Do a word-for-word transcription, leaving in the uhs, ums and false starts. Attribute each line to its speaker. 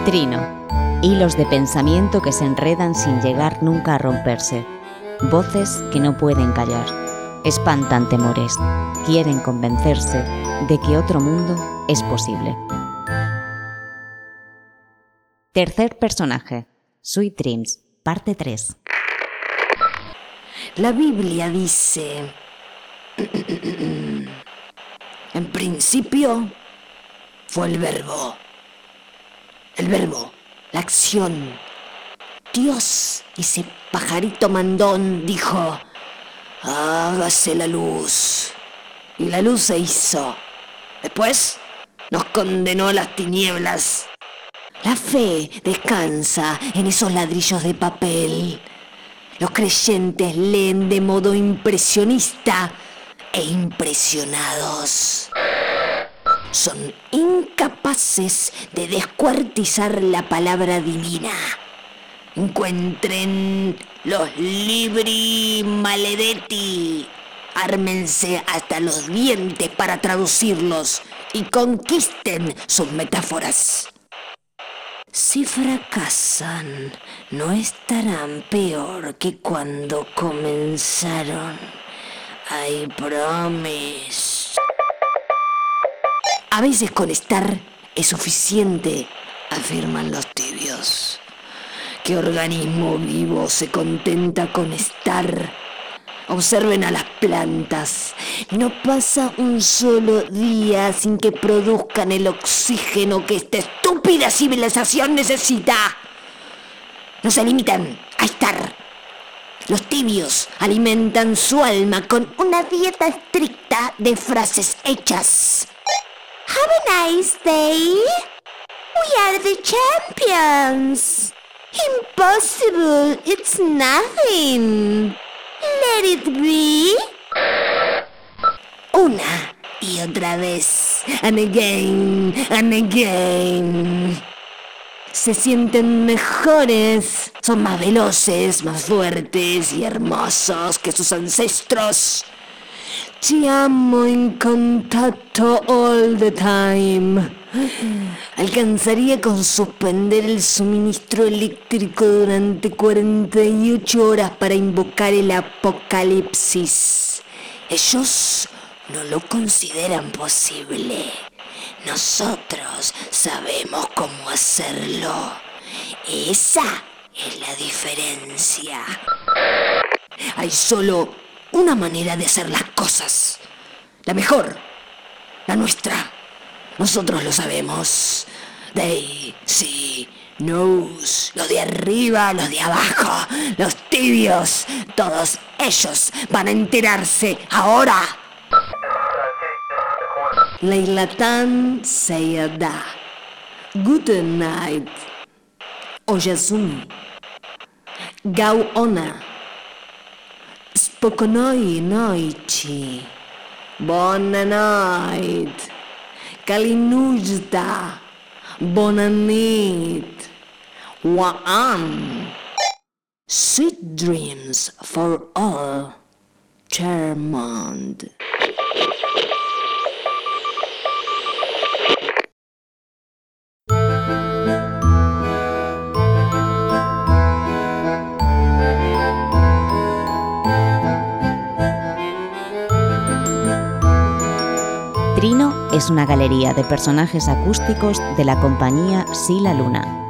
Speaker 1: Trino. Hilos de pensamiento que se enredan sin llegar nunca a romperse. Voces que no pueden callar. Espantan temores. Quieren convencerse de que otro mundo es posible. Tercer personaje. Sweet Dreams, parte tres.
Speaker 2: La Biblia dice: en principio fue el verbo. El verbo, la acción. Dios, ese pajarito mandón, dijo: hágase la luz. Y la luz se hizo. Después nos condenó a las tinieblas. La fe descansa en esos ladrillos de papel. Los creyentes leen de modo impresionista e impresionados. Son incapaces de descuartizar la palabra divina. Encuentren los libri maledetti. Ármense hasta los dientes para traducirlos y conquisten sus metáforas. Si fracasan, no estarán peor que cuando comenzaron. I promise. A veces con estar es suficiente, afirman los tibios. ¿Qué organismo vivo se contenta con estar? Observen a las plantas. No pasa un solo día sin que produzcan el oxígeno que esta estúpida civilización necesita. No se limitan a estar. Los tibios alimentan su alma con una dieta estricta de frases hechas. Have a nice day. We are the champions. Impossible. It's nothing. Let it be. Una y otra vez. And again, and again. Se sienten mejores. Son más veloces, más fuertes y hermosos que sus ancestros. Te amo en contacto all the time. Alcanzaría con suspender el suministro eléctrico durante cuarenta y ocho horas para invocar el apocalipsis. Ellos no lo consideran posible. Nosotros sabemos cómo hacerlo. Esa es la diferencia. Hay solo una manera de hacer las cosas. La mejor. La nuestra. Nosotros lo sabemos. They, sí, knows. Los de arriba, los de abajo, los tibios. Todos ellos van a enterarse ahora. Leilatan Seyada. Good night. Oyasumi. Gau ona. Spokonoi noichi. Bona noite. Kalinujta. Bonanit. Waan. Sweet dreams for all. Charmant.
Speaker 1: Trino es una galería de personajes acústicos de la compañía Sí la Luna.